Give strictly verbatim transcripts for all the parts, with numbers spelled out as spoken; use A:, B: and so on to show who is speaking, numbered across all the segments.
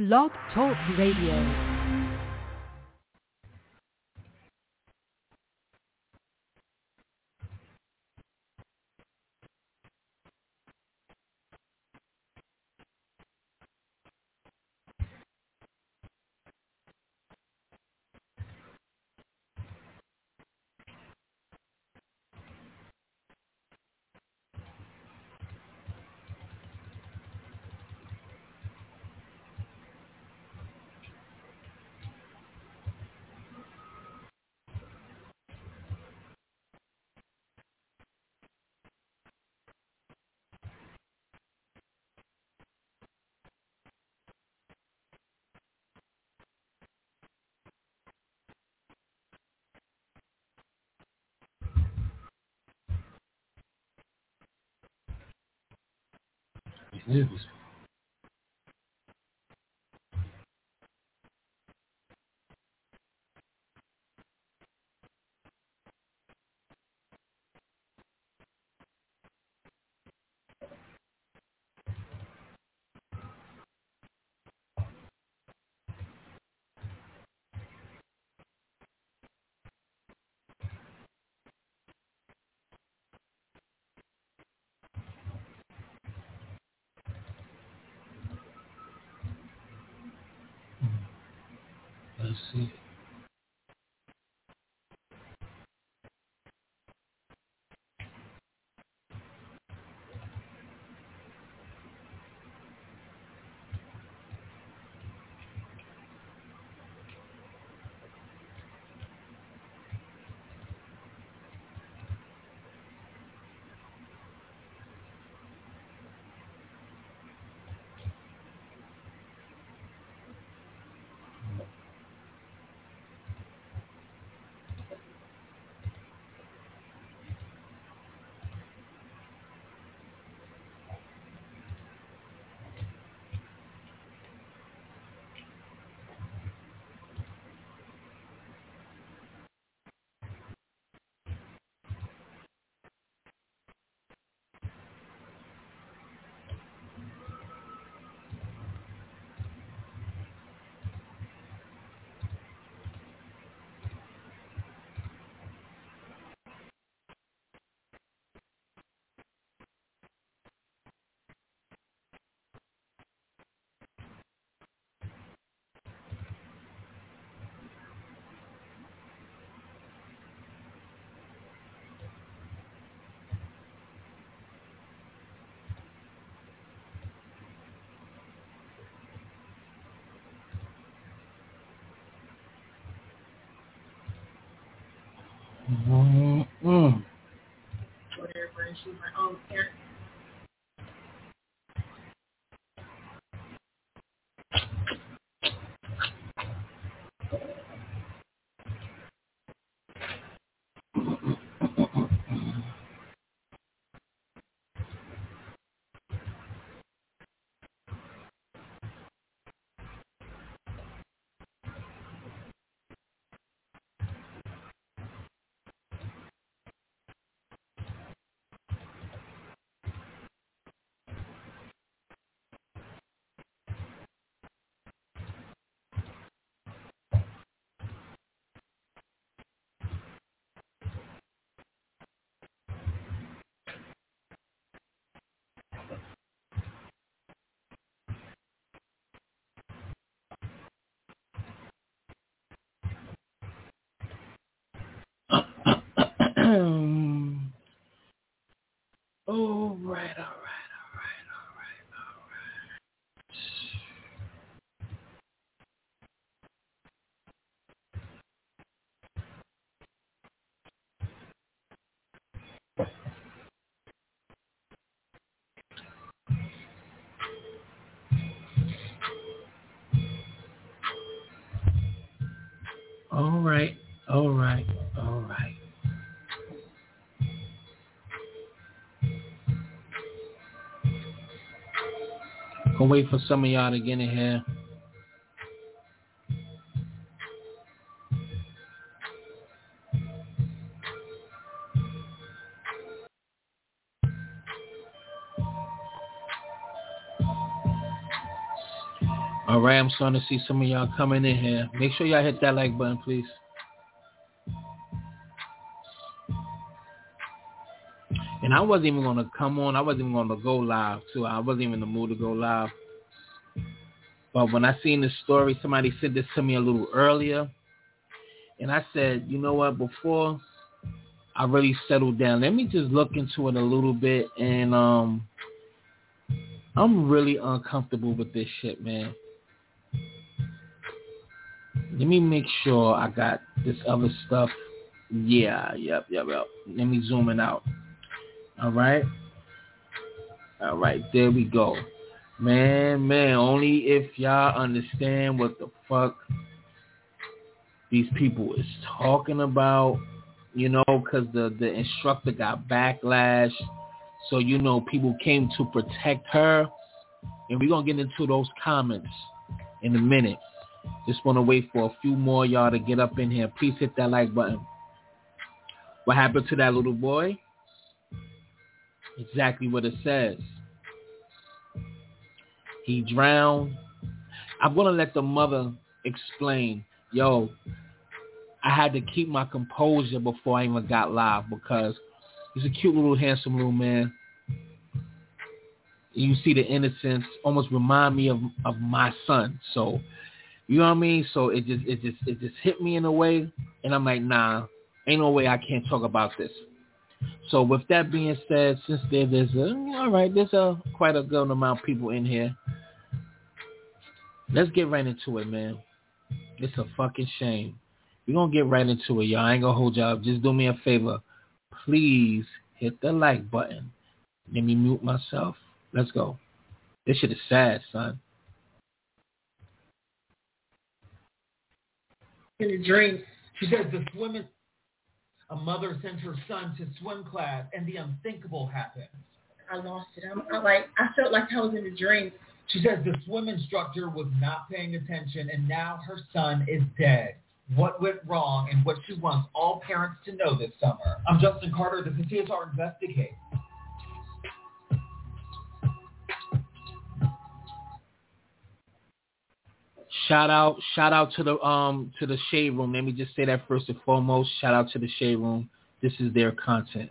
A: Blog Talk Radio.
B: Yes. Let's see. Mm-mm. All right, all right, all right, all right, all right. All right, all right, all right. Gonna wait for some of y'all to get in here. All right, I'm starting to see some of y'all coming in here. Make sure y'all hit that like button, please. And I wasn't even going to come on. I wasn't even going to go live, too. I wasn't even in the mood to go live. But when I seen this story, somebody said this to me a little earlier. And I said, you know what, before I really settle down, let me just look into it a little bit. And um, I'm really uncomfortable with this shit, man. Let me make sure I got this other stuff. Yeah, yep, yep, yep. Let me zoom it out. All right. All right, there we go. Man, man, only if y'all understand what the fuck these people is talking about, you know, because the, the instructor got backlash. So, you know, people came to protect her. And we're going to get into those comments in a minute. Just want to wait for a few more y'all to get up in here. Please hit that like button. What happened to that little boy? Exactly what it says. He drowned. I'm going to let the mother explain. Yo, I had to keep my composure before I even got live because he's a cute little handsome little man. You see the innocence almost remind me of, of my son. So, you know what I mean? So it just it just it just hit me in a way, and I'm like, nah, ain't no way I can't talk about this. So with that being said, since there, there's a all right, there's a quite a good amount of people in here. Let's get right into it, man. It's a fucking shame. We're gonna get right into it, y'all. I ain't gonna hold y'all up. Just do me a favor. Please hit the like button. Let me mute myself. Let's go. This shit is sad, son.
A: In a dream, she says the swimming. A mother sends her son to swim class, and the unthinkable happens.
C: I lost it. I'm, I like. I felt like I was in a dream.
A: She says the swim instructor was not paying attention, and now her son is dead. What went wrong, and what she wants all parents to know this summer. I'm Justin Carter. This is C S R Investigate.
B: Shout out, shout out to the um to the Shade Room. Let me just say that first and foremost. Shout out to the Shade Room. This is their content.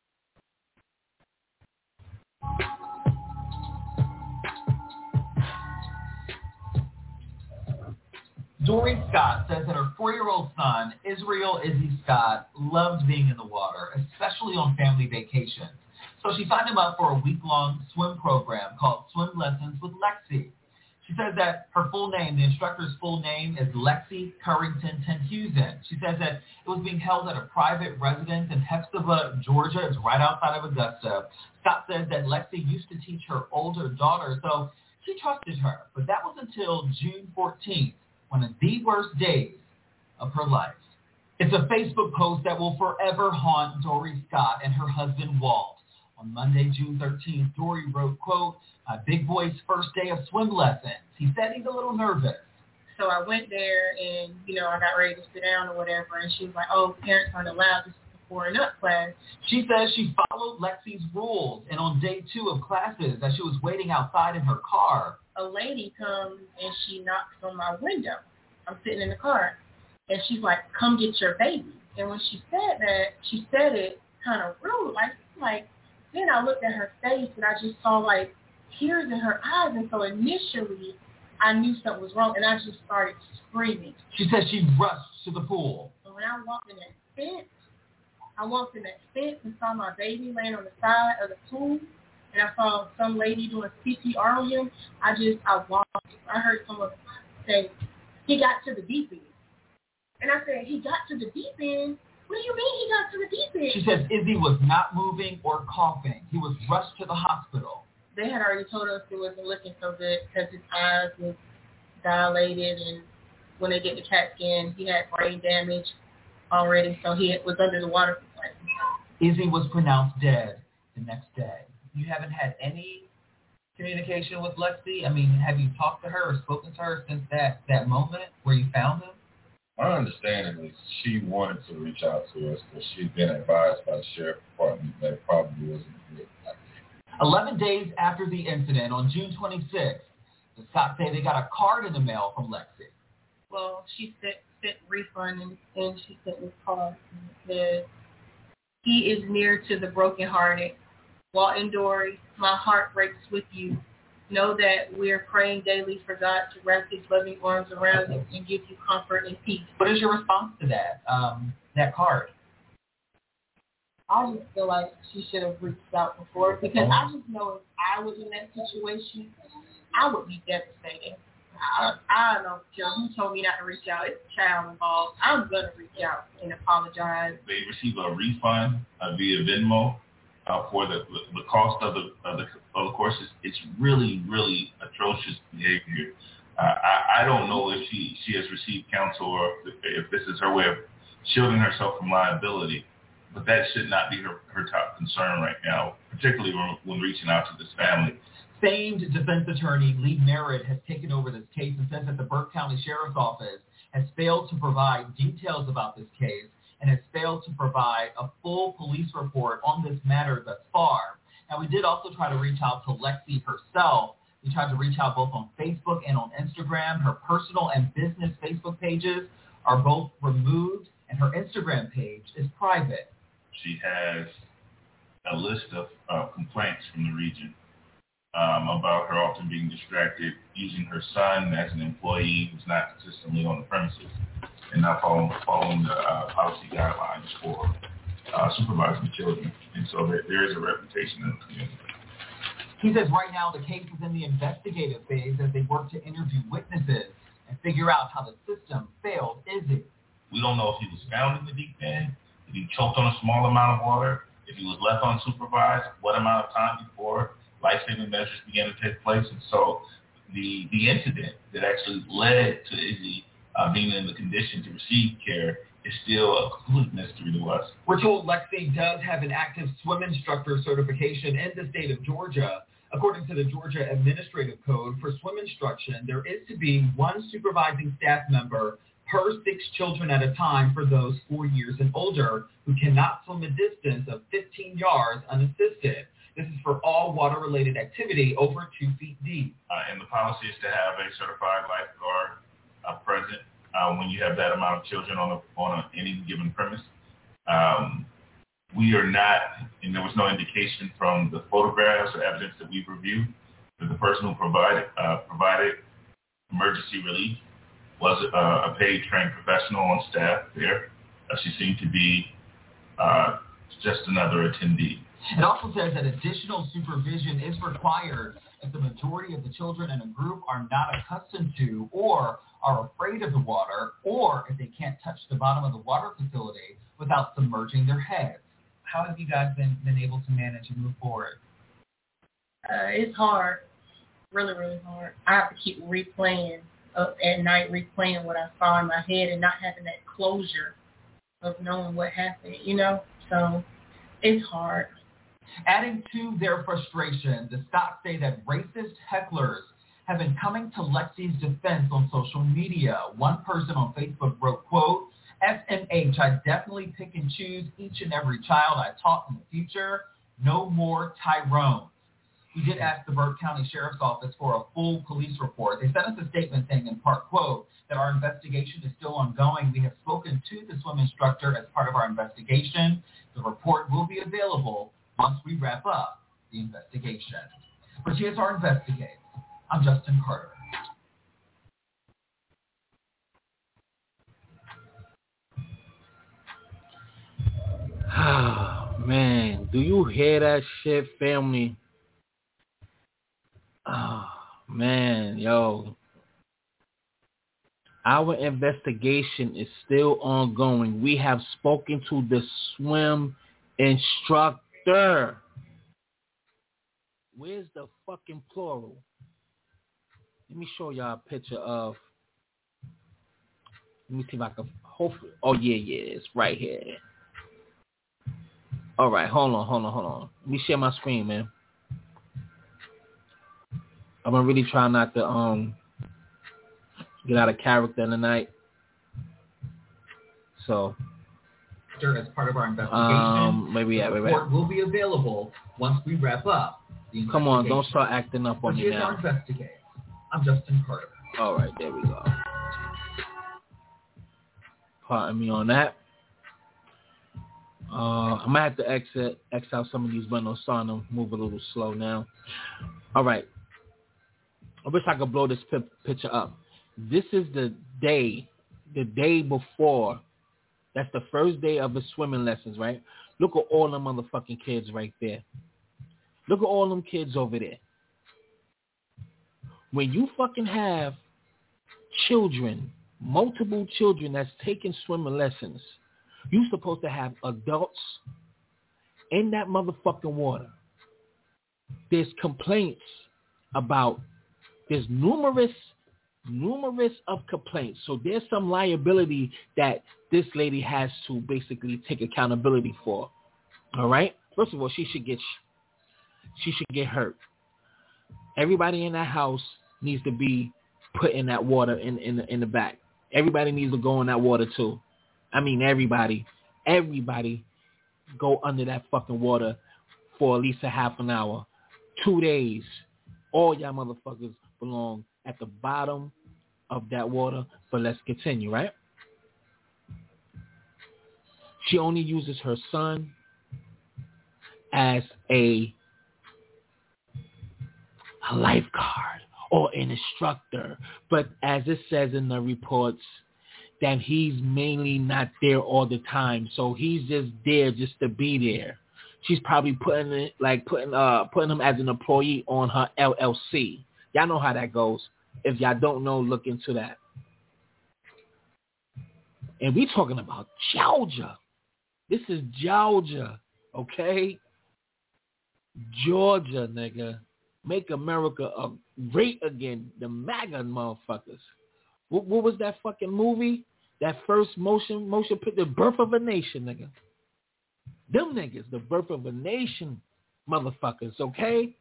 A: Dory Scott says that her four-year-old son, Israel Izzy Scott, loves being in the water, especially on family vacations. So she signed him up for a week-long swim program called Swim Lessons with Lexi. She says that her full name, the instructor's full name, is Lexi Currington Tenhusen. She says that it was being held at a private residence in Hepzibah, Georgia. It's right outside of Augusta. Scott says that Lexi used to teach her older daughter, so she trusted her. But that was until June fourteenth, one of the worst days of her life. It's a Facebook post that will forever haunt Dory Scott and her husband, Walt. On Monday, June thirteenth, Dory wrote, quote, "A big boy's first day of swim lessons. He said he's a little nervous."
C: So I went there and, you know, I got ready to sit down or whatever, and she was like, oh, parents aren't allowed this before and up class.
A: She says she followed Lexi's rules, and on day two of classes, as she was waiting outside in her car,
C: a lady comes and she knocks on my window. I'm sitting in the car, and she's like, come get your baby. And when she said that, she said it kind of rude, like, like, then I looked at her face, and I just saw, like, tears in her eyes. And so initially, I knew something was wrong, and I just started screaming.
A: She said she rushed to the pool.
C: And when I walked in that fence, I walked in that fence and saw my baby laying on the side of the pool, and I saw some lady doing C P R on him. I just, I walked. I heard someone say, he got to the deep end. And I said, he got to the deep end? What do you mean he got to the deep end?
A: She says Izzy was not moving or coughing. He was rushed to the hospital.
C: They had already told us it wasn't looking so good because his eyes was dilated, and when they did the CAT scan, he had brain damage already, so he was under the water for quite some time.
A: Izzy was pronounced dead the next day. You haven't had any communication with Lexi? I mean, have you talked to her or spoken to her since that, that moment where you found him?
D: My understanding is she wanted to reach out to us because she'd been advised by the sheriff department that it probably wasn't good.
A: Eleven days after the incident, on June twenty-sixth, The Scott say they got a card in the mail from Lexi.
C: Well, she sent, sent refund and, and she sent this card. And it says, he is near to the brokenhearted. Walton Dory, my heart breaks with you. Know that we're praying daily for God to wrap his loving arms around you and give you comfort and peace.
A: What is your response to that, um, that card?
C: I just feel like she should have reached out before because I just know if I was in that situation, I would be devastated. I, I don't care who told me not to reach out. It's a child involved. I'm going to reach out and apologize.
D: They receive a refund uh, via Venmo uh, for the the cost of the of the, of the course. It's, it's really, really atrocious behavior. Uh, I, I don't know if she, she has received counsel or if, if this is her way of shielding herself from liability. But that should not be her, her top concern right now, particularly when, when reaching out to this family.
A: Famed defense attorney Lee Merritt has taken over this case and says that the Burke County Sheriff's Office has failed to provide details about this case and has failed to provide a full police report on this matter thus far. Now, we did also try to reach out to Lexi herself. We tried to reach out both on Facebook and on Instagram. Her personal and business Facebook pages are both removed, and her Instagram page is private.
D: She has a list of uh, complaints from the region. Um, about her often being distracted, using her son as an employee who's not consistently on the premises, and not following, following the uh, policy guidelines for uh, supervising children. And so there, there is a reputation in the community.
A: He says right now the case is in the investigative phase as they work to interview witnesses and figure out how the system failed Izzy.
D: We don't know if he was found in the deep end, if he choked on a small amount of water, if he was left unsupervised, what amount of time before life-saving measures began to take place. And so the the incident that actually led to Izzy uh, being in the condition to receive care is still a complete mystery to us.
A: We're told Lexi does have an active swim instructor certification in the state of Georgia. According to the Georgia Administrative Code, for swim instruction, there is to be one supervising staff member per six children at a time for those four years and older who cannot swim a distance of fifteen yards unassisted. This is for all water-related activity over two feet deep.
D: Uh, and the policy is to have a certified lifeguard uh, present uh, when you have that amount of children on a, on a, any given premise. Um, we are not, and there was no indication from the photographs or evidence that we've reviewed that the person who provided uh, provided emergency relief was a, a paid trained professional on staff there. Uh, she seemed to be uh, just another attendee.
A: It also says that additional supervision is required if the majority of the children in a group are not accustomed to or are afraid of the water, or if they can't touch the bottom of the water facility without submerging their heads. How have you guys been, been able to manage and move forward?
C: Uh, it's hard, really, really hard. I have to keep replaying up at night, replaying what I saw in my head and not having that closure of knowing what happened, you know? So it's hard.
A: Adding to their frustration, the Scotts say that racist hecklers have been coming to Lexi's defense on social media. One person on Facebook wrote, quote, S M H, I definitely pick and choose each and every child I taught in the future. No more Tyrones. We did ask the Burke County Sheriff's Office for a full police report. They sent us a statement saying in part, quote, that our investigation is still ongoing. We have spoken to the swim instructor as part of our investigation. The report will be available once we wrap up the investigation. But here's our investigates. I'm Justin Carter.
B: Oh, man, do you hear that shit, family? Oh, man, yo. Our investigation is still ongoing. We have spoken to the swim instructor. Where's the fucking plural? Let me show y'all a picture of. Let me see if I can. Hopefully, oh yeah, yeah, it's right here. All right, hold on, hold on, hold on. Let me share my screen, man. I'm gonna really try not to um get out of character tonight. So.
A: As part of our investigation,
B: um, maybe yeah,
A: the
B: maybe
A: report will be available once we wrap up the investigation.
B: Come on, don't start acting up on
A: but
B: me
A: here's
B: now.
A: Our investigate. I'm Justin Carter.
B: All right, there we go. Pardon me on that. Uh, I'm gonna have to exit, X out some of these buttons, starting to move a little slow now. All right. I wish I could blow this p- picture up. This is the day, the day before. That's the first day of the swimming lessons, right? Look at all them motherfucking kids right there. Look at all them kids over there. When you fucking have children, multiple children that's taking swimming lessons, you're supposed to have adults in that motherfucking water. There's complaints about, there's numerous, numerous of complaints. So there's some liability that this lady has to basically take accountability for. All right? First of all, she should get, she should get hurt. Everybody in that house needs to be put in that water in, in, in the back. Everybody needs to go in that water too. I mean, everybody, everybody go under that fucking water for at least a half an hour, two days. All y'all motherfuckers belong at the bottom of that water, but let's continue, right? She only uses her son as a, a lifeguard or an instructor, but as it says in the reports, that he's mainly not there all the time, so he's just there just to be there. She's probably putting it like putting uh putting him as an employee on her L L C. Y'all know how that goes. If y'all don't know, look into that. And we talking about Georgia. This is Georgia, okay? Georgia, nigga. Make America uh, great again. The MAGA motherfuckers. What, what was that fucking movie? That first motion motion picture, The Birth of a Nation, nigga. Them niggas, The Birth of a Nation motherfuckers, okay?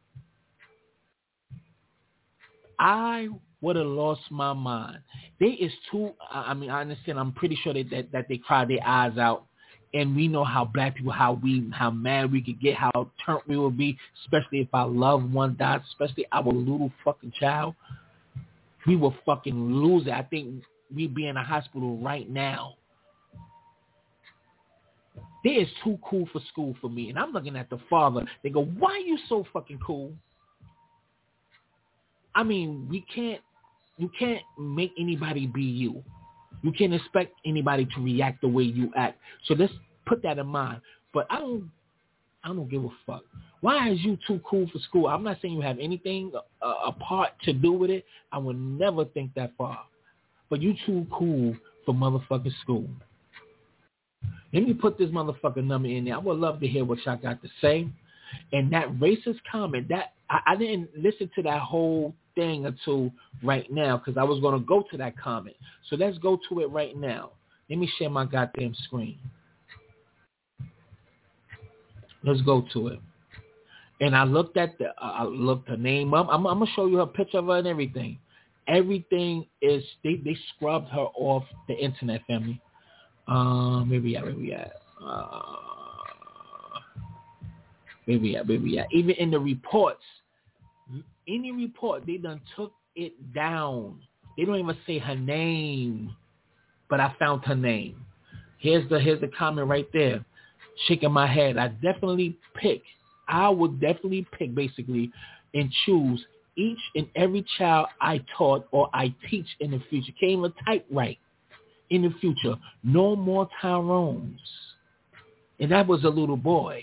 B: I would have lost my mind. They is too, I mean, I understand, I'm pretty sure that, that, that they cry their eyes out. And we know how black people, how we, how mad we could get, how turned we would be, especially if our loved one died, especially our little fucking child. We will fucking lose it. I think we'd be in a hospital right now. They is too cool for school for me. And I'm looking at the father. They go, why are you so fucking cool? I mean, we can't, you can't make anybody be you. You can't expect anybody to react the way you act. So let's put that in mind. But I don't, I don't give a fuck. Why is you too cool for school? I'm not saying you have anything a, a part to do with it. I would never think that far. But you too cool for motherfucking school. Let me put this motherfucking number in there. I would love to hear what y'all got to say. And that racist comment, that I, I didn't listen to that whole thing until right now because I was going to go to that comment. So let's go to it right now. Let me share my goddamn screen. Let's go to it. And I looked at the, uh, I looked her name up. I'm, I'm going to show you her picture of her and everything. Everything is, they, they scrubbed her off the internet, family. Um, where we at, where we at? Uh, where we at, where we at? Even in the reports, any report, they done took it down. They don't even say her name, but I found her name. Here's the, here's the comment right there. Shaking my head. I definitely pick, I would definitely pick basically and choose each and every child I taught or I teach in the future. Can't even type right in the future. No more Tyrones. And that was a little boy.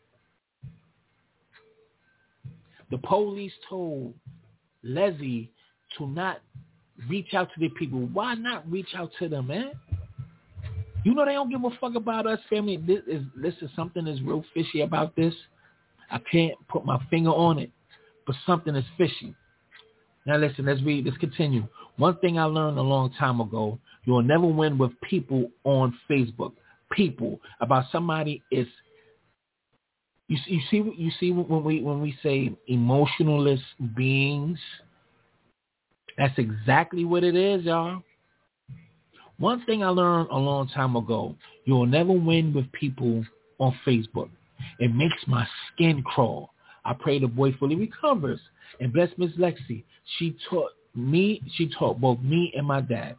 B: The police told Leslie to not reach out to the people. Why not reach out to them, man? You know they don't give a fuck about us, family. This is, this is something that's real fishy about this. I can't put my finger on it, but something is fishy. Now listen, let's read, let's continue. One thing I learned a long time ago, you will never win with people on Facebook. People, about somebody is, you, you see you see when we when we say emotionless beings, that's exactly what it is, y'all. One thing I learned a long time ago, you will never win with people on Facebook. It makes my skin crawl. I pray the boy fully recovers. And bless Miss Lexi. She taught me, she taught both me and my dad.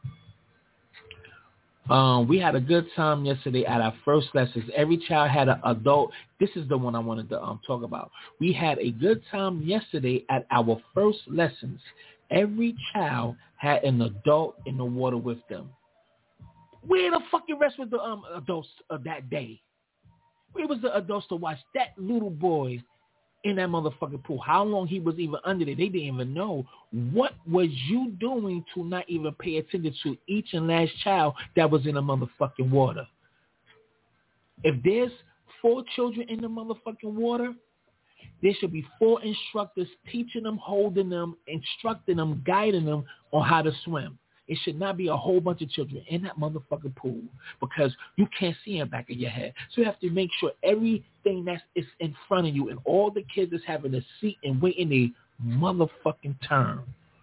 B: Um, we had a good time yesterday at our first lessons. Every child had an adult. This is the one I wanted to um, talk about. We had a good time yesterday at our first lessons. Every child had an adult in the water with them. Where the fucking rest was the um, adults of that day? Where was the adults to watch that little boy in that motherfucking pool? How long he was even under there? They didn't even know. What was you doing to not even pay attention to each and last child that was in the motherfucking water? If there's four children in the motherfucking water, there should be four instructors teaching them, holding them, instructing them, guiding them on how to swim. It should not be a whole bunch of children in that motherfucking pool because you can't see in the back of your head. So you have to make sure everything that's is in front of you and all the kids is having a seat and waiting a motherfucking turn.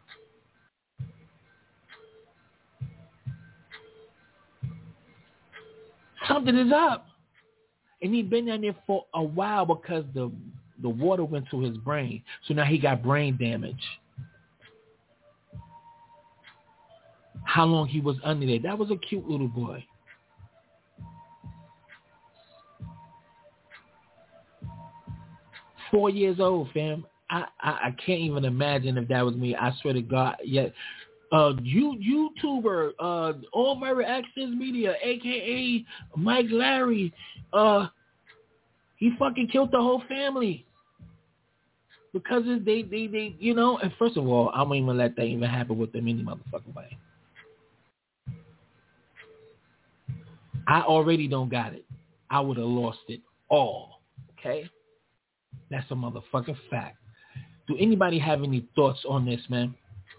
B: Something is up. And he's been down there for a while because the the water went to his brain. So now he got brain damage. How long he was under there. That was a cute little boy. Four years old, fam. I, I, I can't even imagine if that was me. I swear to God. Yeah. Uh, you, YouTuber, uh, All Very Access Media, a k a. Mike Larry, uh, he fucking killed the whole family. Because they, they, they, you know, and first of all, I won't even let that even happen with them any motherfucking way. I already don't got it. I would have lost it all. Okay? That's a motherfucking fact. Do anybody have any thoughts on this, man?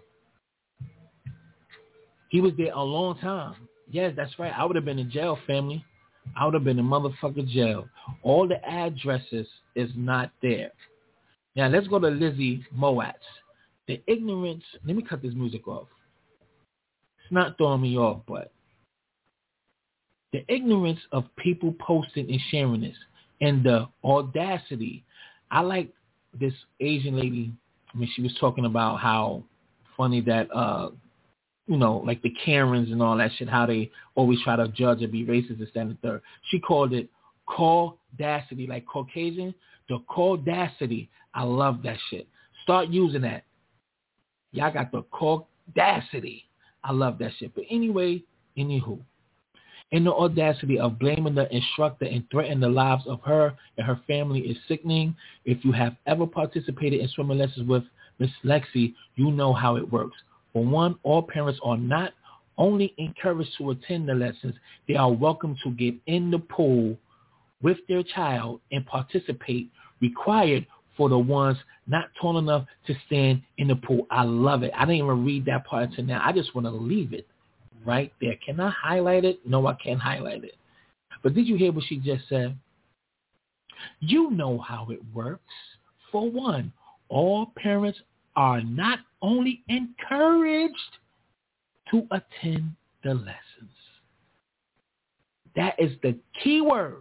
B: He was there a long time. Yes, that's right. I would have been in jail, family. I would have been in motherfucking jail. All the addresses is not there. Now, let's go to Lizzie Moatz. The ignorance, let me cut this music off. It's not throwing me off, but the ignorance of people posting and sharing this and the audacity. I like this Asian lady when she was talking about how funny that, uh, you know, like the Karens and all that shit, how they always try to judge and be racist and stand and third. She called it caudacity, like Caucasian. The caudacity. I love that shit. Start using that. Y'all got the caudacity. I love that shit. But anyway, anywho. And the audacity of blaming the instructor and threatening the lives of her and her family is sickening. If you have ever participated in swimming lessons with Miss Lexi, you know how it works. For one, all parents are not only encouraged to attend the lessons, they are welcome to get in the pool with their child and participate, required for the ones not tall enough to stand in the pool. I love it. I didn't even read that part until now. I just want to leave it right there. Can I highlight it? No, I can't highlight it. But did you hear what she just said? You know how it works. For one, all parents are not only encouraged to attend the lessons. That is the key word.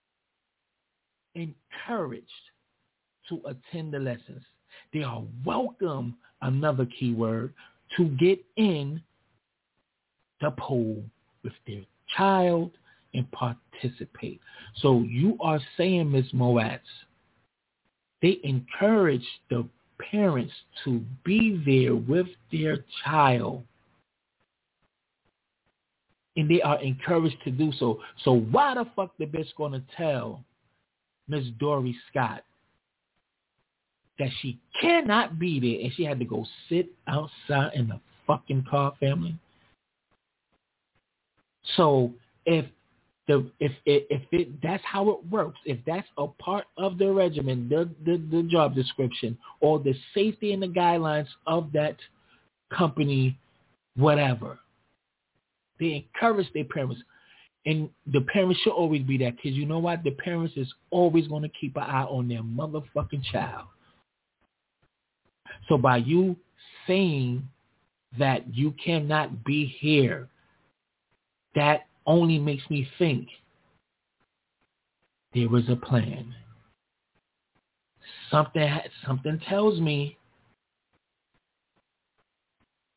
B: Encouraged to attend the lessons. They are welcome, another key word, to get in the pool with their child and participate. So you are saying, Miz Moatz, they encourage the parents to be there with their child. And they are encouraged to do so. So why the fuck the bitch gonna tell Miss Dory Scott that she cannot be there and she had to go sit outside in the fucking car, family? So if the if it if it that's how it works, if that's a part of the regimen, the, the the job description, or the safety and the guidelines of that company, whatever, they encourage their parents. And the parents should always be that, because you know what? The parents is always going to keep an eye on their motherfucking child. So by you saying that you cannot be here, that only makes me think there was a plan. Something, something tells me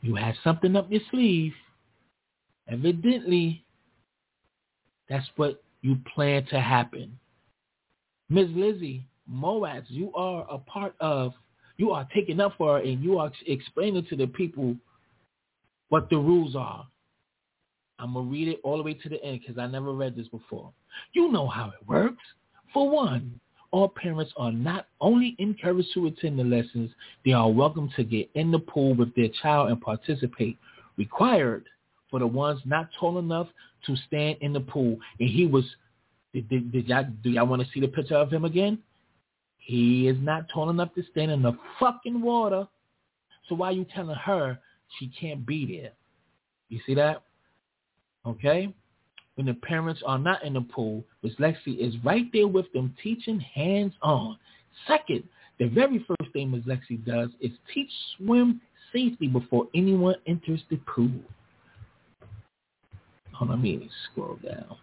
B: You had something up your sleeve. Evidently, that's what you plan to happen. Miz Lizzie Moaz, you are a part of, you are taking up for her, and you are explaining to the people what the rules are. I'm going to read it all the way to the end because I never read this before. You know how it works. For one, all parents are not only encouraged to attend the lessons, they are welcome to get in the pool with their child and participate. Required for the ones not tall enough to stand in the pool. And he was, did, did, did y'all, do y'all want to see the picture of him again? He is not tall enough to stand in the fucking water. So why are you telling her she can't be there? You see that? Okay? When the parents are not in the pool, Miss Lexi is right there with them teaching hands-on. Second, the very first thing Miss Lexi does is teach swim safely before anyone enters the pool. Hold on, let me scroll down.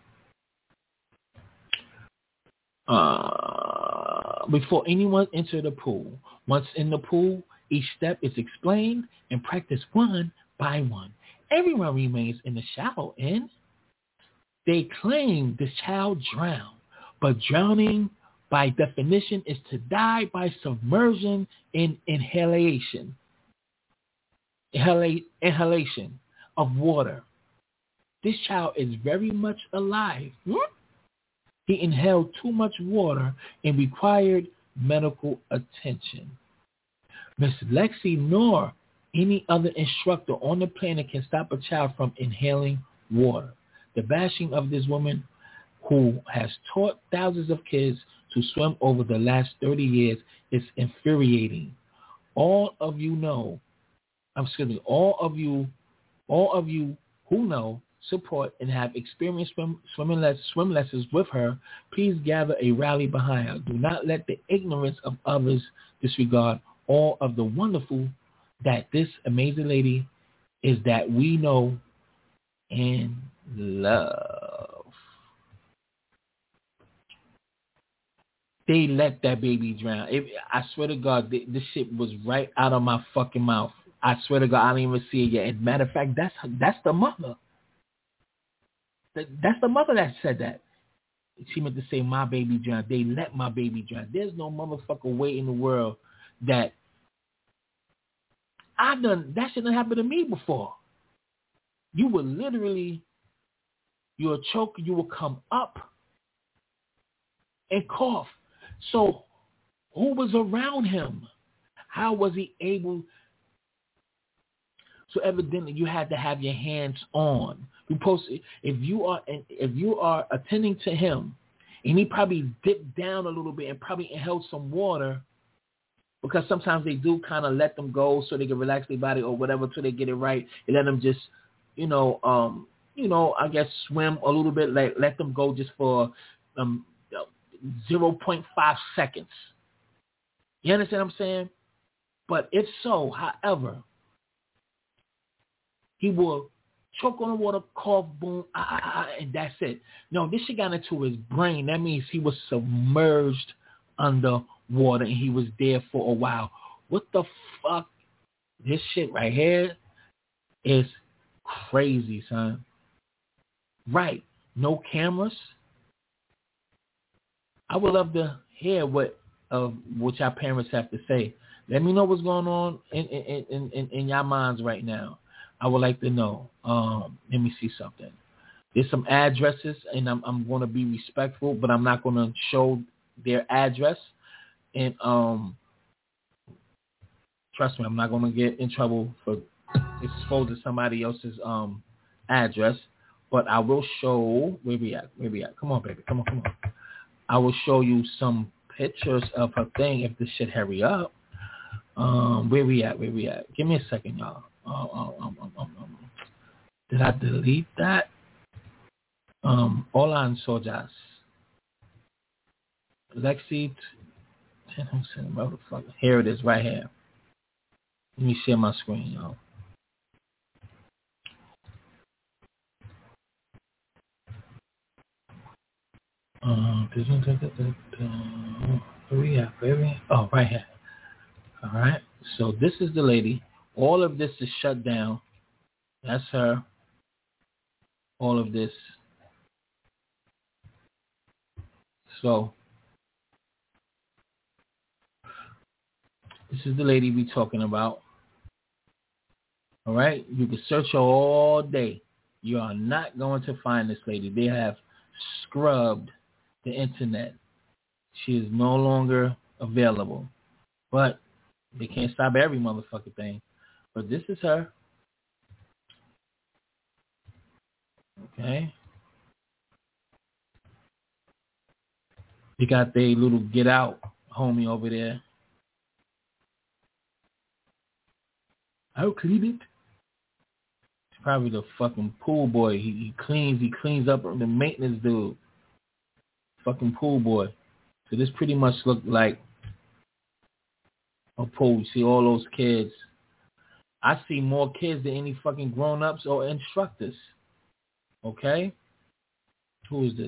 B: Uh, before anyone enters the pool. Once in the pool, each step is explained and practiced one by one. Everyone remains in the shallow end. They claim the child drowned, but drowning by definition is to die by submersion in inhalation, Inhala- inhalation of water. This child is very much alive. Hmm? He inhaled too much water and required medical attention. Miss Lexi nor any other instructor on the planet can stop a child from inhaling water. The bashing of this woman who has taught thousands of kids to swim over the last thirty years is infuriating. All of you know, I'm excuse me, all of you, all of you who know, support, and have experienced swim, swimming les- swim lessons with her, please gather a rally behind her. Do not let the ignorance of others disregard all of the wonderful that this amazing lady is that we know and love. They let that baby drown. If, I swear to God, th- this shit was right out of my fucking mouth. I swear to God, I didn't even see it yet. As a matter of fact, that's that's the mother. That, that's the mother that said that. She meant to say, my baby drowned. They let my baby drown. There's no motherfucker way in the world that I've done. That shouldn't happen to me before. You will literally, you'll choke, you will come up and cough. So who was around him? How was he able? So evidently you had to have your hands on. You post, if you are if you are attending to him, and he probably dipped down a little bit and probably inhaled some water, because sometimes they do kind of let them go so they can relax their body or whatever till they get it right. They let them just, you know, um, you know, I guess swim a little bit, like let them go just for um zero point five seconds. You understand what I'm saying? But if so, however, he will choke on the water, cough, boom, ah, ah, ah, and that's it. No, this shit got into his brain. That means he was submerged under water and he was there for a while. What the fuck? This shit right here is crazy, son. Right. No cameras. I would love to hear what uh, what your parents have to say. Let me know what's going on in in, in, in, in your minds right now. I would like to know. Um, let me see something. There's some addresses, and I'm I'm going to be respectful, but I'm not going to show their address. And um, trust me, I'm not going to get in trouble for exposing somebody else's um address. But I will show where we at. Where we at? Come on, baby. Come on, come on. I will show you some pictures of her thing if this shit hurry up. Um, where we at? Where we at? Give me a second, y'all. Uh, um, um, um, um, um. Did I delete that? Um, hola, Sojas. Lexi, motherfucker. Here it is, right here. Let me share my screen, y'all. Um, where we at, baby? Oh, right here. All right. So this is the lady All of this is shut down. That's her. All of this. So, this is the lady we talking about. All right? You can search her all day. You are not going to find this lady. They have scrubbed the internet. She is no longer available. But they can't stop every motherfucking thing. But this is her. Okay. You got their little get out homie over there. I'll clean it. It's probably the fucking pool boy. He, he cleans, he cleans up the maintenance dude. Fucking pool boy. So this pretty much looked like a pool. You see all those kids. I see more kids than any fucking grown-ups or instructors. Okay? Who is this?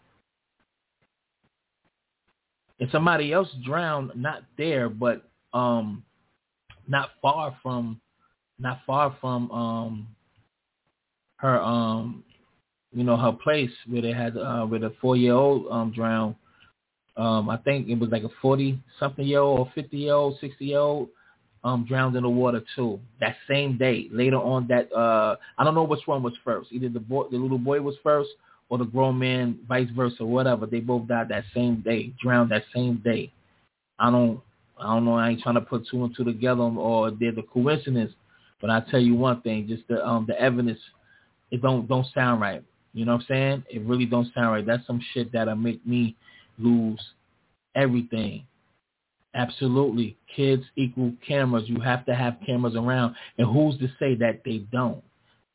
B: And somebody else drowned, not there, but um, not far from, not far from um, her, um, you know, her place where they had, uh, where the four-year-old um drowned. Um, I think it was like a forty-something-year-old or fifty-year-old, sixty-year-old um drowned in the water too. That same day, later on, that uh, I don't know which one was first. Either the boy, the little boy was first, or the grown man, vice versa, whatever. They both died that same day, drowned that same day. I don't, I don't know. I ain't trying to put two and two together, or did the coincidence. But I tell you one thing, just the um the evidence, it don't don't sound right. You know what I'm saying? It really don't sound right. That's some shit that'll make me lose everything. Absolutely. Kids equal cameras. You have to have cameras around. And who's to say that they don't?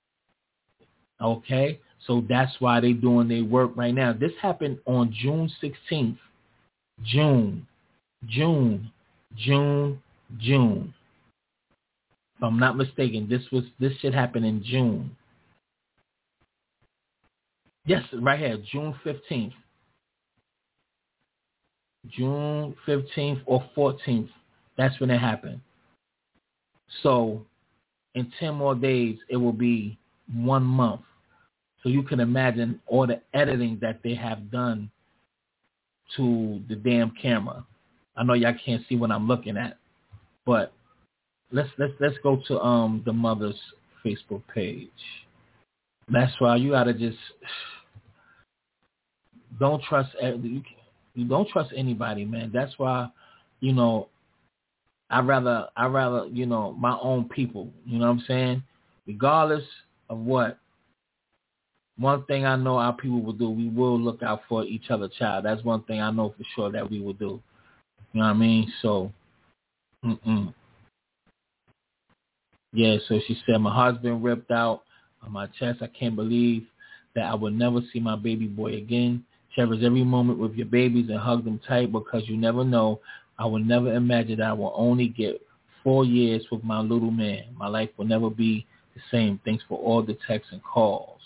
B: Okay? So that's why they doing their work right now. This happened on June sixteenth. June. June. June. June. If I'm not mistaken, this was this shit happened in June. Yes, right here, June fifteenth. June fifteenth or fourteenth. That's when it happened. So in ten more days, it will be one month. So you can imagine all the editing that they have done to the damn camera. I know y'all can't see what I'm looking at, but let's let's let's go to um the mother's Facebook page. That's why you gotta just don't trust. You You don't trust anybody, man. That's why, you know, I rather, I rather, you know, my own people. You know what I'm saying? Regardless of what, one thing I know our people will do, we will look out for each other's child. That's one thing I know for sure that we will do. You know what I mean? So, mm-mm. Yeah, so she said, my husband ripped out on my chest. I can't believe that I will never see my baby boy again. Cherish every moment with your babies and hug them tight because you never know. I will never imagine that I will only get four years with my little man. My life will never be the same. Thanks for all the texts and calls.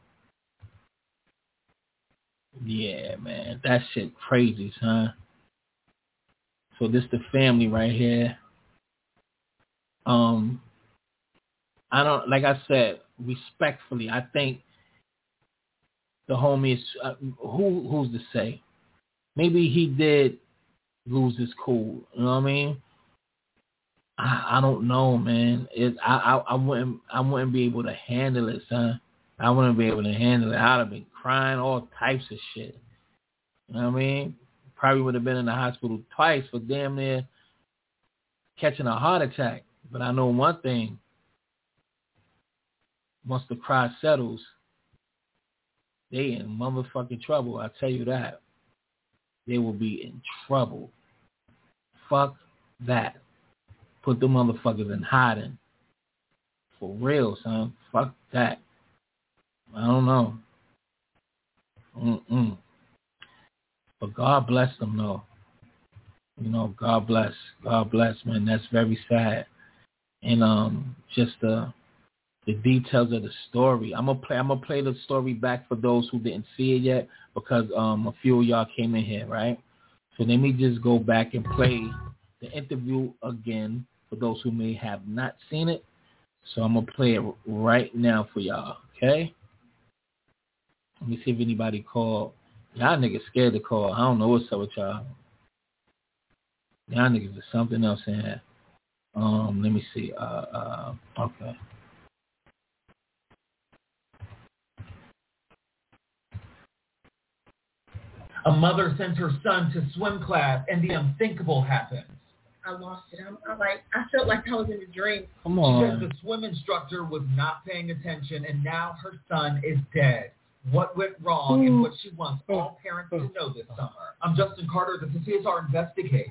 B: Yeah, man. That shit crazy, son. So this the family right here. Um, I don't, like I said, respectfully, I think the homie is, uh, who, who's to say? Maybe he did lose his cool. You know what I mean? I, I don't know, man. It, I, I, I wouldn't, I wouldn't be able to handle it, son. I wouldn't be able to handle it. I'd have been crying all types of shit. You know what I mean? Probably would have been in the hospital twice for damn near catching a heart attack. But I know one thing. Once the cry settles, they in motherfucking trouble. I tell you that. They will be in trouble. Fuck that. Put the motherfuckers in hiding. For real, son. Fuck that. I don't know. Mm-mm. But God bless them, though. You know, God bless. God bless, man. That's very sad. And um, just the the details of the story. I'm gonna play. I'm gonna play the story back for those who didn't see it yet, because um, a few of y'all came in here, right? So let me just go back and play the interview again for for those who may have not seen it. So I'm going to play it right now for y'all, okay? Let me see if anybody called. Y'all niggas scared to call. I don't know what's up with y'all. Y'all niggas is something else in here. Um, let me see. Uh, uh, okay.
A: A mother sends her son to swim class, and the unthinkable happens.
C: I lost it. I'm, I'm like, I felt like I was in a dream.
B: Come on.
A: She says the swim instructor was not paying attention, and now her son is dead. What went wrong, Ooh. and what she wants all parents to know this summer. I'm Justin Carter. This is C S R Investigate.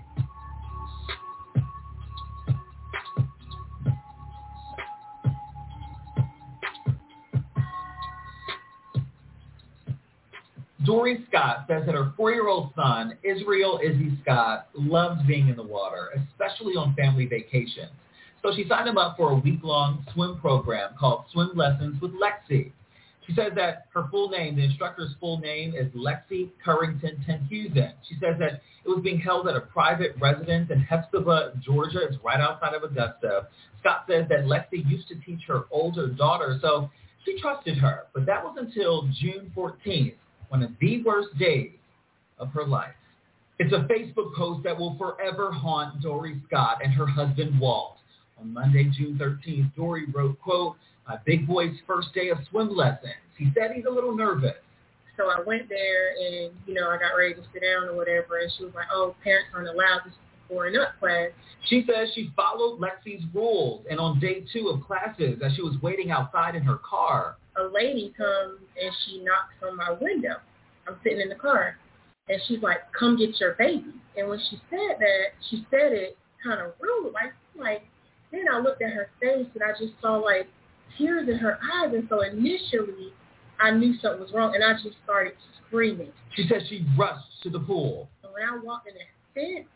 A: Dory Scott says that her four-year-old son, Israel Izzy Scott, loves being in the water, especially on family vacations. So she signed him up for a week-long swim program called Swim Lessons with Lexi. She says that her full name, the instructor's full name, is Lexi Currington Tenhusen. She says that it was being held at a private residence in Hephzibah, Georgia. It's right outside of Augusta. Scott says that Lexi used to teach her older daughter, so she trusted her. But that was until June fourteenth. One of the worst days of her life. It's a Facebook post that will forever haunt Dory Scott and her husband Walt. On Monday, June thirteenth, Dory wrote, quote, "My big boy's first day of swim lessons. He said he's a little nervous."
C: So I went there and, you know, I got ready to sit down or whatever, and she was like, oh, parents aren't allowed this four and up class.
A: She says she followed Lexi's rules, and on day two of classes, as she was waiting outside in her car,
C: a lady comes and she knocks on my window. I'm sitting in the car, and she's like, come get your baby. And when she said that, she said it kind of rude. Like, like, then I looked at her face, and I just saw, like, tears in her eyes. And so initially, I knew something was wrong, and I just started screaming.
A: She said she rushed to the pool.
C: And when I walked in that fence,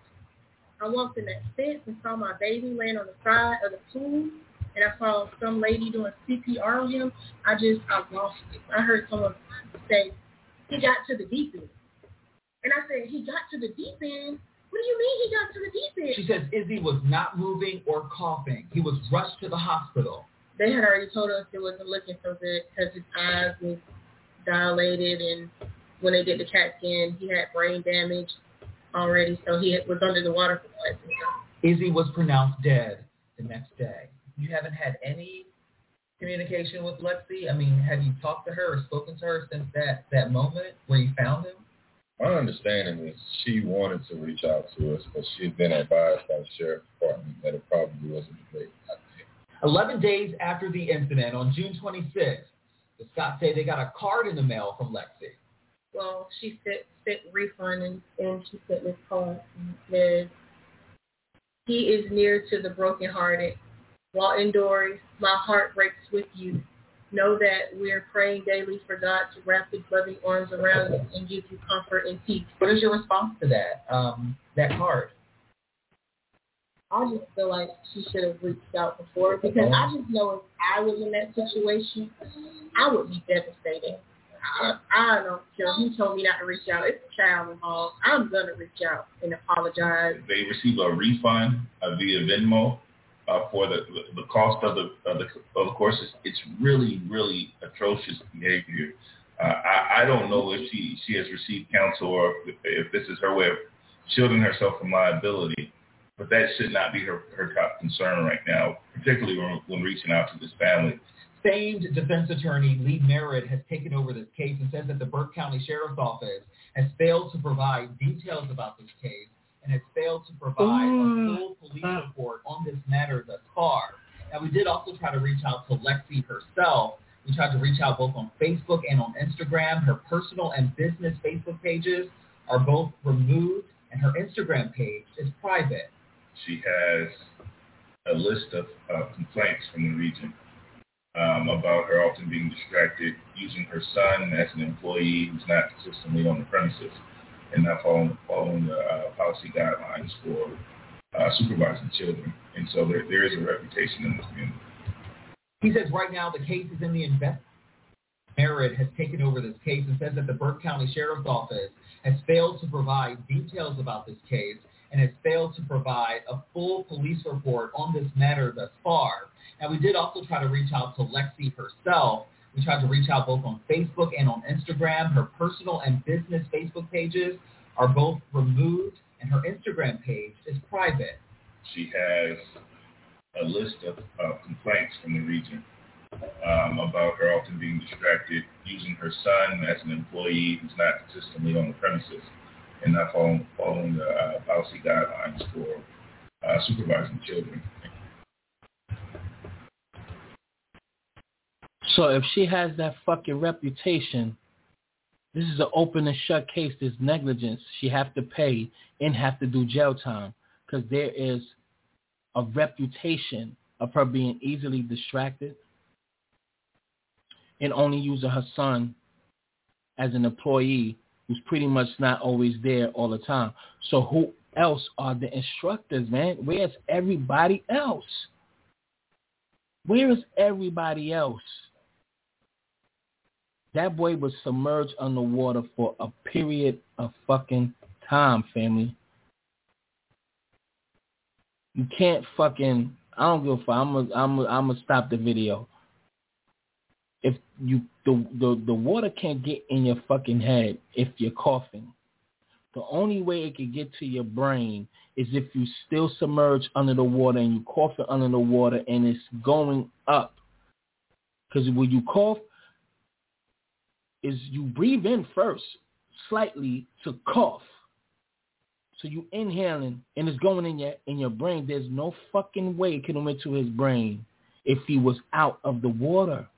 C: I walked in that fence and saw my baby laying on the side of the pool, and I saw some lady doing C P R on him. I just, I lost it. I heard someone say, he got to the deep end. And I said, he got to the deep end? What do you mean he got to the deep end?
A: She says Izzy was not moving or coughing. He was rushed to the hospital.
C: They had already told us it wasn't looking so good because his eyes was dilated, and when they did the CAT scan, he had brain damage already, so he was under the water for quite some time.
A: Izzy was pronounced dead the next day. You haven't had any communication with Lexi? I mean, have you talked to her or spoken to her since that, that moment where you found him?
E: My understanding is she wanted to reach out to us, but she had been advised by the sheriff's department that it probably wasn't a great idea.
A: Eleven days after the incident, on June twenty-sixth, the Scotts say they got a card in the mail from Lexi.
C: Well, she sent, sent refund, and, and she sent this card. Says, he is near to the brokenhearted. Walt and Dory, my heart breaks with you. Know that we're praying daily for God to wrap his loving arms around you and give you comfort and peace.
A: What is your response to that, um, that card?
C: I just feel like she should have reached out before, because I just know if I was in that situation, I would be devastated. I, I don't care who told me not to reach out. It's a child involved. I'm going to reach out and apologize.
D: They receive a refund uh, via Venmo. Uh, for the the cost of the of the of the course, it's, it's really really atrocious behavior. Uh, I I don't know if she she has received counsel or if, if this is her way of shielding herself from liability, but that should not be her her top concern right now, particularly when, when reaching out to this family.
A: Famed defense attorney Lee Merritt has taken over this case and says that the Burke County Sheriff's Office has failed to provide details about this case and has failed to provide a full police report on this matter thus far. Now, we did also try to reach out to Lexi herself. We tried to reach out both on Facebook and on Instagram. Her personal and business Facebook pages are both removed, and her Instagram page is private.
D: She has a list of uh, complaints from the region um, about her often being distracted, using her son as an employee who's not consistently on the premises, and not following, following the uh, policy guidelines for uh, supervising children. And so there, there is a reputation in the community.
A: He says right now the case is in the investigation. Merritt has taken over this case and says that the Burke County Sheriff's Office has failed to provide details about this case and has failed to provide a full police report on this matter thus far. Now, we did also try to reach out to Lexi herself. We tried to reach out both on Facebook and on Instagram. Her personal and business Facebook pages are both removed, and her Instagram page is private.
D: She has a list of uh, complaints from the region um, about her often being distracted, using her son as an employee who's not consistently on the premises, and not following, following the uh, policy guidelines for uh, supervising children.
B: So if she has that fucking reputation, this is an open and shut case. There's negligence. She have to pay and have to do jail time because there is a reputation of her being easily distracted and only using her son as an employee who's pretty much not always there all the time. So who else are the instructors, man? Where's everybody else? Where is everybody else? That boy was submerged underwater for a period of fucking time, family. You can't fucking, I don't give a fuck. I'm gonna I'm gonna, I'm gonna stop the video. If you, the, the, the water can't get in your fucking head if you're coughing. The only way it can get to your brain is if you still submerged under the water and you coughing under the water and it's going up. Because when you cough, is you breathe in first, slightly, to cough. So you inhaling, and it's going in your in your brain. There's no fucking way it could have went to his brain if he was out of the water.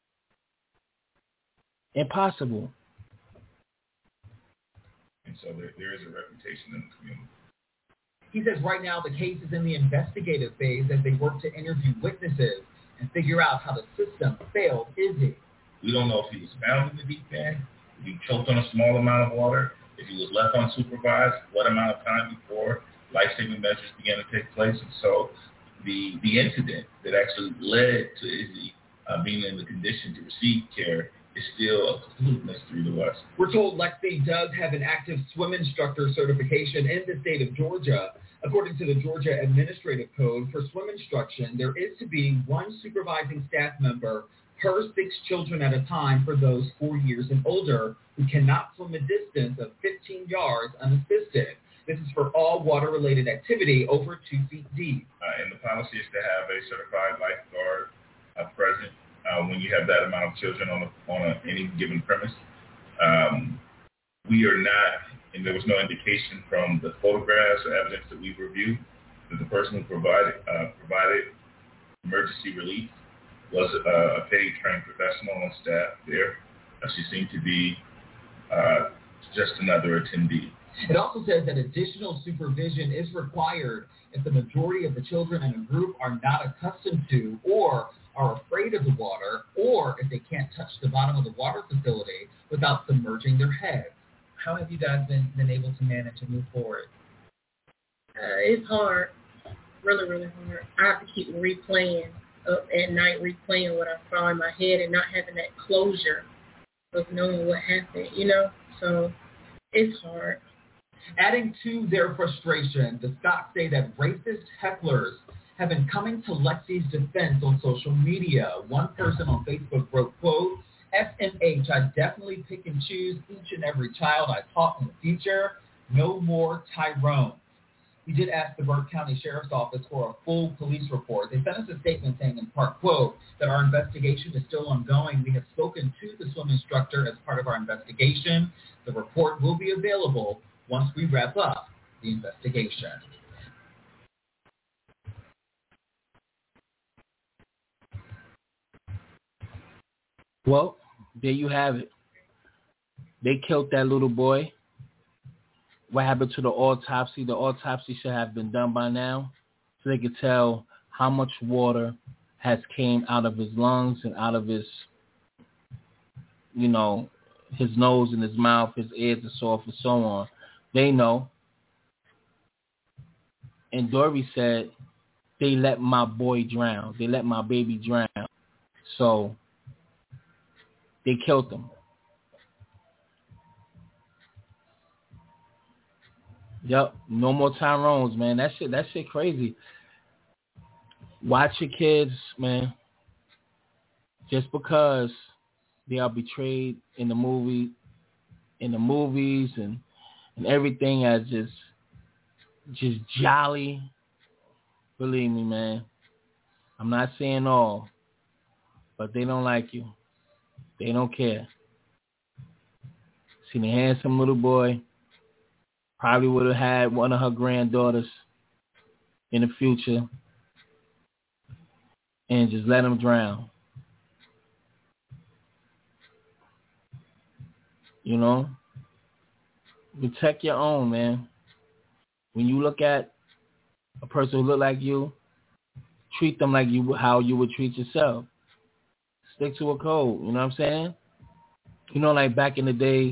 B: Impossible.
D: And so there, there is a reputation in the community.
A: He says right now the case is in the investigative phase as they work to interview witnesses and figure out how the system failed Izzy.
D: We don't know if he was found in the deep end, if he choked on a small amount of water, if he was left unsupervised, what amount of time before life-saving measures began to take place. And so the the incident that actually led to Izzy uh, being in the condition to receive care is still a complete mystery to us.
A: We're told Lexi does have an active swim instructor certification in the state of Georgia. According to the Georgia Administrative Code, for swim instruction, there is to be one supervising staff member per six children at a time for those four years and older who cannot swim a distance of fifteen yards unassisted. This is for all water-related activity over two feet deep.
D: Uh, and the policy is to have a certified lifeguard uh, present uh, when you have that amount of children on, a, on a, any given premise. Um, we are not, and there was no indication from the photographs or evidence that we've reviewed that the person who provided uh, provided emergency relief was a, a paid trained professional on staff there. Uh, she seemed to be uh, just another attendee.
A: It also says that additional supervision is required if the majority of the children in a group are not accustomed to or are afraid of the water, or if they can't touch the bottom of the water facility without submerging their heads. How have you guys been, been able to manage and move forward?
C: Uh, it's hard, really, really hard. I have to keep replaying up at night, replaying what I saw in my head and not having that closure of knowing what happened, you know? So it's hard.
A: Adding to their frustration, the Scotts say that racist hecklers have been coming to Lexi's defense on social media. One person on Facebook wrote, quote, S M H, I definitely pick and choose each and every child I taught in the future. No more Tyrone. We did ask the Burke County Sheriff's Office for a full police report. They sent us a statement saying in part, quote, that our investigation is still ongoing. We have spoken to the swim instructor as part of our investigation. The report will be available once we wrap up the investigation.
B: Well, there you have it. They killed that little boy. What happened to the autopsy? The autopsy should have been done by now so they could tell how much water has came out of his lungs and out of his, you know, his nose and his mouth, his ears and so forth and so on. They know. And Dory said, they let my boy drown. They let my baby drown. So they killed him. Yep. No more Tyrones, man. That shit, that shit crazy. Watch your kids, man. Just because they are betrayed in the movie, in the movies and, and everything as just, just jolly. Believe me, man. I'm not saying all, but they don't like you. They don't care. See the handsome little boy. Probably would have had one of her granddaughters in the future and just let him drown. You know? Protect your own, man. When you look at a person who look like you, treat them like you how you would treat yourself. Stick to a code, you know what I'm saying? You know, like back in the days.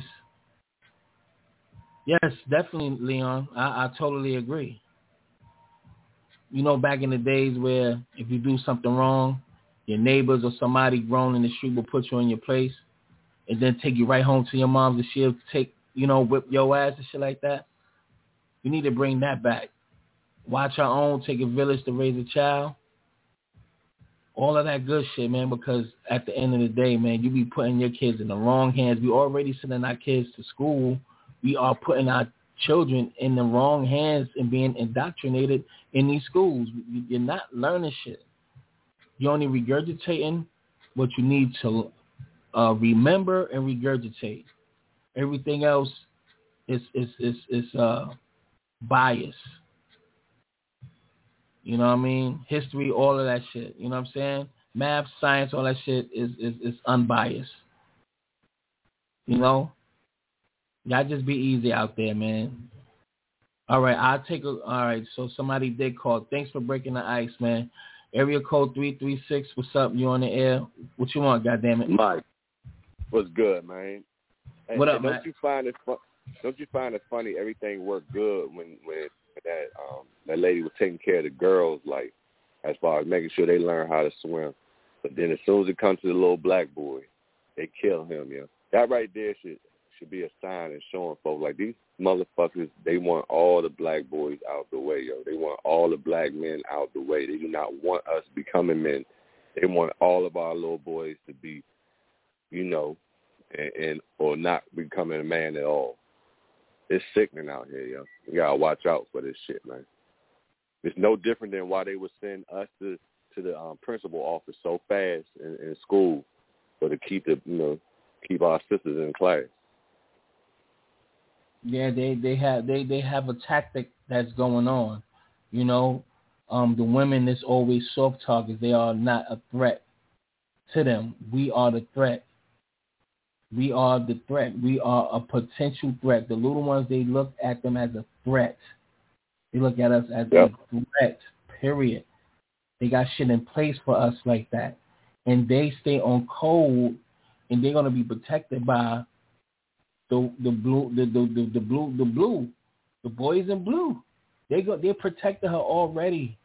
B: Yes, definitely, Leon. I, I totally agree. You know, back in the days where if you do something wrong, your neighbors or somebody grown in the street will put you in your place and then take you right home to your mom's and she'll take, you know, whip your ass and shit like that. We need to bring that back. Watch our own, take a village to raise a child. All of that good shit, man, because at the end of the day, man, you be putting your kids in the wrong hands. We already sending our kids to school. We are putting our children in the wrong hands and being indoctrinated in these schools. You're not learning shit. You're only regurgitating what you need to uh, remember and regurgitate. Everything else is is is, is uh, bias. You know what I mean? History, all of that shit. You know what I'm saying? Math, science, all that shit is is, is unbiased. You know? Y'all just be easy out there, man. All right, I'll take a... All right, so somebody did call. Thanks for breaking the ice, man. Area code three three six. What's up? You on the air? What you want, goddammit?
F: Mike, what's good, man? Hey,
B: what up,
F: hey, don't
B: man?
F: You find it fu- don't you find it funny everything worked good when, when that um, that lady was taking care of the girls, like, as far as making sure they learn how to swim. But then as soon as it comes to the little black boy, they kill him, yeah. That right there should... should be a sign and showing folks like these motherfuckers, they want all the black boys out the way, yo. They want all the black men out the way. They do not want us becoming men. They want all of our little boys to be, you know, and, and or not becoming a man at all. It's sickening out here, yo. You gotta watch out for this shit, man. It's no different than why they would send us to to the um, principal office so fast in, in school, but to keep the you know keep our sisters in class.
B: Yeah, they, they have they, they have a tactic that's going on. You know, um, the women that's always soft targets, they are not a threat to them. We are the threat. We are the threat. We are a potential threat. The little ones, they look at them as a threat. They look at us as yep. a threat, period. They got shit in place for us like that. And they stay on code, and they're going to be protected by The the blue the, the the the blue the blue the boys in blue, they go they're protecting her already.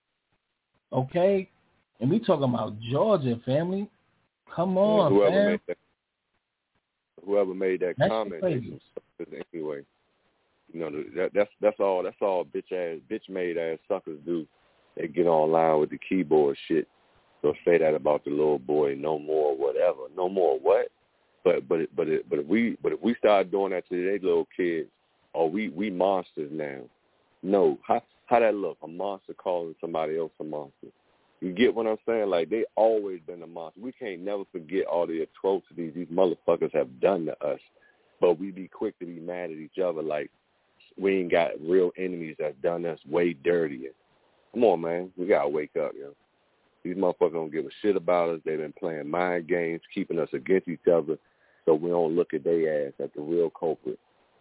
B: Okay, and we talking about Georgia, family. Come on,
F: yeah, whoever
B: fam.
F: made that, whoever made that
B: that's
F: comment,
B: crazy.
F: Anyway, you know that that's that's all that's all bitch ass bitch made ass suckers do. They get online with the keyboard shit. They'll say that about the little boy. No more whatever. No more what. But but but it, but if we but if we start doing that to their little kids, oh we we monsters now. No, how how that look? A monster calling somebody else a monster. You get what I'm saying? Like they always been a monster. We can't never forget all the atrocities these motherfuckers have done to us. But we be quick to be mad at each other like we ain't got real enemies that's done us way dirtier. Come on, man, we gotta wake up, yo. These motherfuckers don't give a shit about us. They've been playing mind games, keeping us against each other. So we don't look at their ass as the real culprit.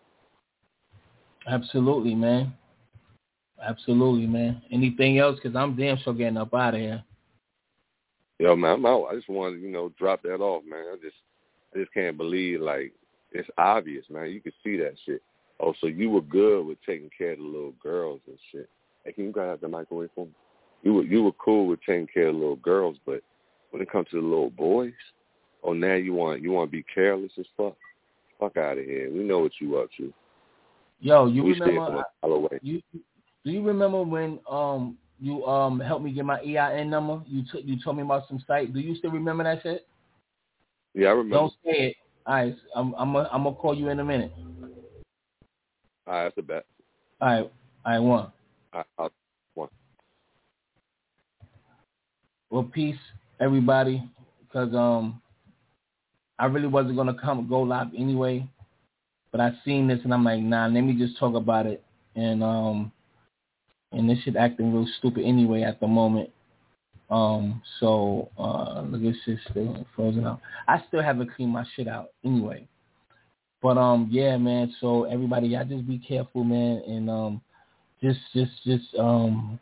B: Absolutely, man. Absolutely, man. Anything else? Because I'm damn sure getting up out of here.
F: Yo, man, I'm out. I just wanted to, you know, drop that off, man. I just, I just can't believe, like, it's obvious, man. You can see that shit. Oh, so you were good with taking care of the little girls and shit. Hey, can you grab the mic away from me? You were, you were cool with taking care of the little girls, but when it comes to the little boys, oh, now you want you want to be careless as fuck? Fuck out of here. We know what you up to.
B: Yo, you
F: we stay
B: remember?
F: from a mile away.
B: You do you remember when um you um helped me get my E I N number? You took you told me about some site. Do you still remember that shit?
F: Yeah, I remember.
B: Don't say it. All right, I'm I'm a, I'm gonna call you in a minute.
F: All right, that's a bet.
B: All right, I won.
F: All right, I'll, one.
B: Well, peace, everybody, because um I really wasn't gonna come go live anyway, but I seen this and I'm like, nah, let me just talk about it, and um and this shit acting real stupid anyway at the moment. Um, so uh, look at this still frozen out. I still haven't cleaned my shit out anyway. But um, yeah, man. So everybody, y'all just be careful, man, and um, just, just, just um,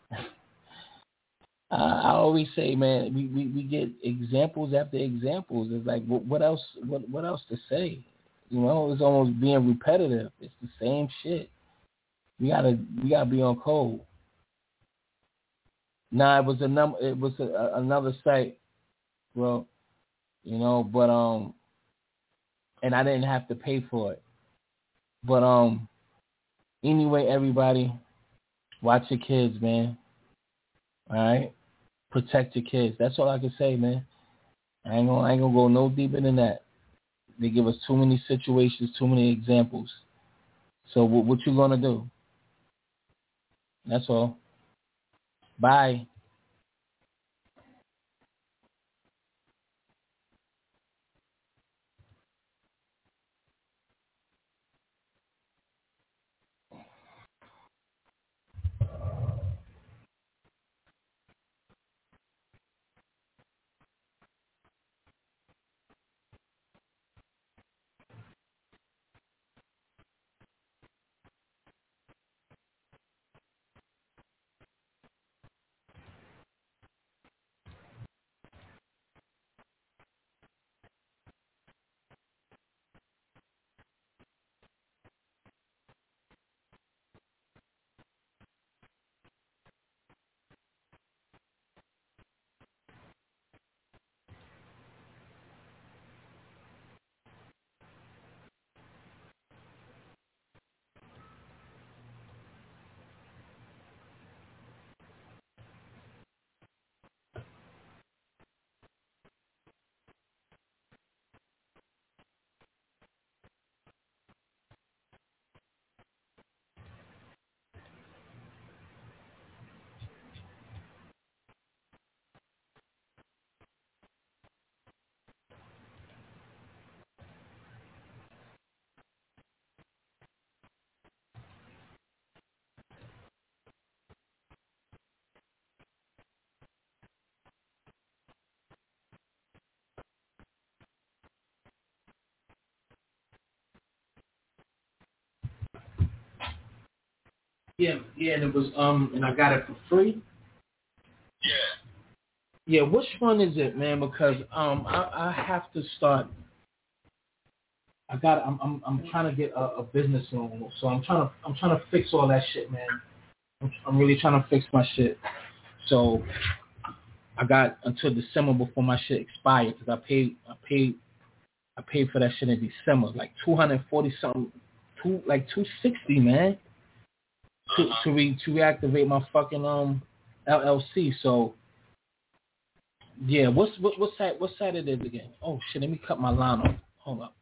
B: I, I always say, man, we, we, we get examples after examples. It's like, what, what else? What, what else to say? You know, it's almost being repetitive. It's the same shit. We gotta, we gotta be on code. Nah, it was a num- It was a, a, another site, bro. You know, but um, and I didn't have to pay for it. But um, anyway, everybody, watch your kids, man. All right, protect your kids. That's all I can say, man. I ain't gonna, I ain't gonna go no deeper than that. They give us too many situations, too many examples. So what, what you gonna do? That's all. Bye. Yeah, yeah, and it was um, and I got it for free. Yeah. Yeah, which one is it, man? Because um, I, I have to start. I got. I'm I'm I'm trying to get a, a business loan, so I'm trying to I'm trying to fix all that shit, man. I'm, I'm really trying to fix my shit. So I got until December before my shit expired because I paid I paid I paid for that shit in December, like two hundred forty something, two like two sixty, man. To to re to reactivate my fucking um L L C. So yeah, what's what what site what site it is again? Oh shit, let me cut my line off. Hold up.